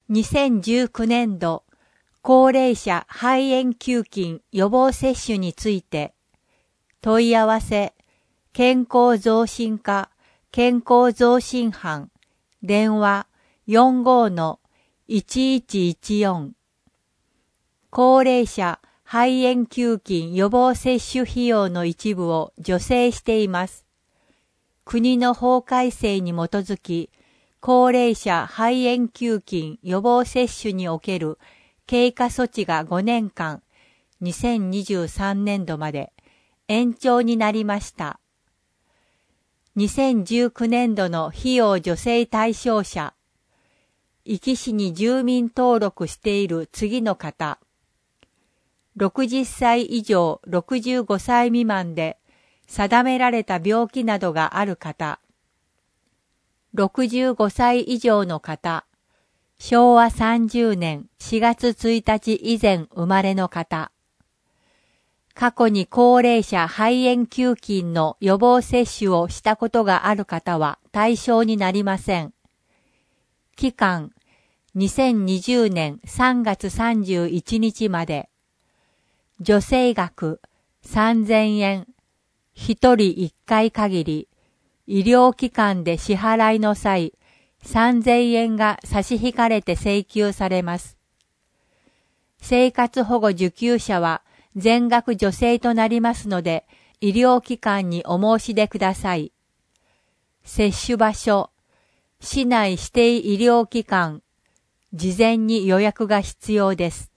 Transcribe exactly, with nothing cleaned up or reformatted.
にせんじゅうきゅうねんど高齢者肺炎球菌予防接種について問い合わせ健康増進課健康増進班電話 よんごーのいちいちいちよん 高齢者肺炎球菌予防接種費用の一部を助成しています。国の法改正に基づき高齢者肺炎球菌予防接種における経過措置がごねんかん、にせんにじゅうさんねんどまで延長になりました。にせんじゅうきゅうねんどの費用助成対象者、壱岐市に住民登録している次の方、ろくじゅっさい以上ろくじゅうごさい未満で定められた病気などがある方、ろくじゅうごさい以上の方、しょうわさんじゅうねんしがつついたち以前生まれの方、過去に高齢者肺炎球菌の予防接種をしたことがある方は対象になりません。期間、にせんにじゅうねんさんがつさんじゅういちにちまで。助成額さんぜんえん、ひとりいっかい限り、医療機関で支払いの際、さんぜんえんが差し引かれて請求されます。生活保護受給者は全額助成となりますので、医療機関にお申し出ください。接種場所、市内指定医療機関、事前に予約が必要です。